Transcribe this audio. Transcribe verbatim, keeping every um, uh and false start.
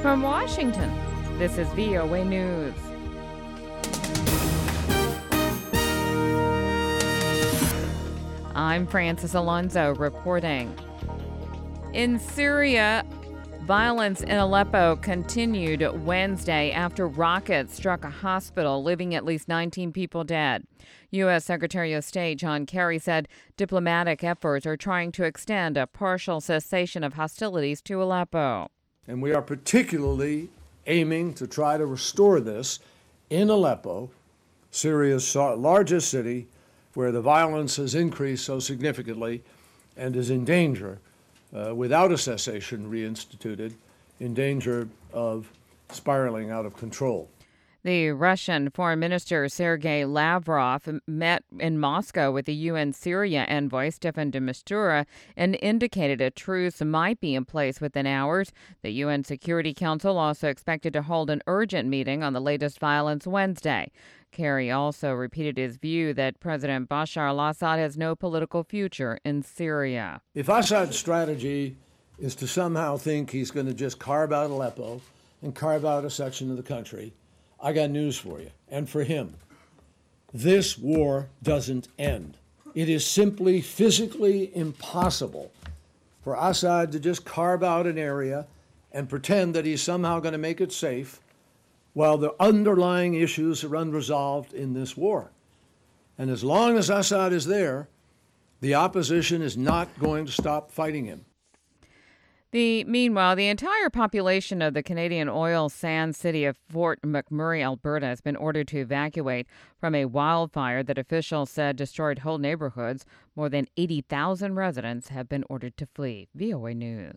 From Washington, this is V O A News. I'm Francis Alonso reporting. In Syria, violence in Aleppo continued Wednesday after rockets struck a hospital, leaving at least nineteen people dead. U S. Secretary of State John Kerry said diplomatic efforts are trying to extend a partial cessation of hostilities to Aleppo. And we are particularly aiming to try to restore this in Aleppo, Syria's largest city, where the violence has increased so significantly and is in danger, uh, without a cessation reinstituted, in danger of spiraling out of control. The Russian Foreign Minister Sergei Lavrov met in Moscow with the U N Syria envoy Staffan de Mistura and indicated a truce might be in place within hours. The U N Security Council also expected to hold an urgent meeting on the latest violence Wednesday. Kerry also repeated his view that President Bashar al-Assad has no political future in Syria. If Assad's strategy is to somehow think he's going to just carve out Aleppo and carve out a section of the country, I got news for you, and for him. This war doesn't end. It is simply physically impossible for Assad to just carve out an area and pretend that he's somehow going to make it safe while the underlying issues are unresolved in this war. And as long as Assad is there, the opposition is not going to stop fighting him. The Meanwhile, the entire population of the Canadian oil sands city of Fort McMurray, Alberta, has been ordered to evacuate from a wildfire that officials said destroyed whole neighborhoods. More than eighty thousand residents have been ordered to flee. V O A News.